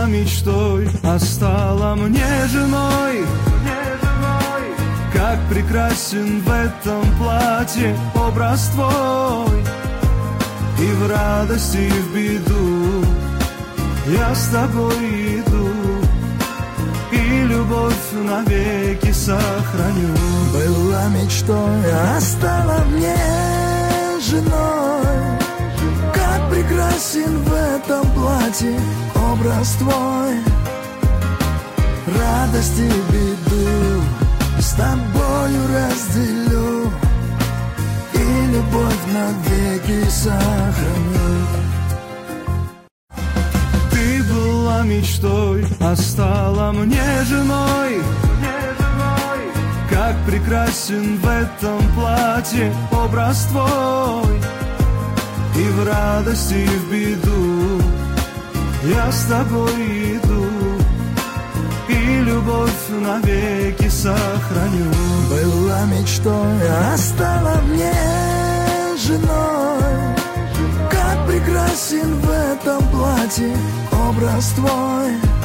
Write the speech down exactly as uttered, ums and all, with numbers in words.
мечтой, а стала мне женой. Как прекрасен в этом платье образ твой. И в радости, и в беду я с тобой иду, и любовь навеки сохраню. Была мечтой, а стала мне женой. Как прекрасен в этом платье образ твой. Радость и беду с тобою разделю, и любовь навеки сохраню. Ты была мечтой, а стала мне женой. Как прекрасен в этом платье образ твой. И в радости, и в беду я с тобой иду, и любовь навеки сохраню. Была мечтой, а стала мне женой. Как прекрасен в этом платье образ твой.